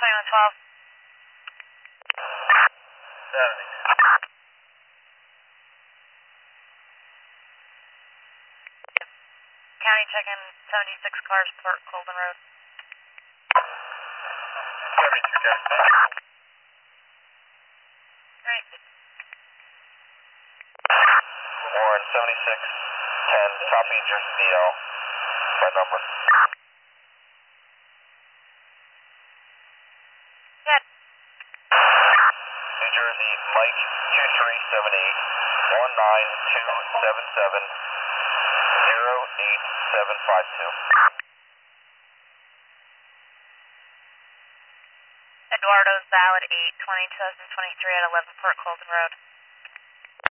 2112. 70. County checking 76 cars, Port Colden Road. 72, County. Right. Warren 7610, copy Jersey DL by number. Yeah. New Jersey, Mike 2378 19277 08752. Eduardo's valid 8/20/2023 at 11 Port Colden Road.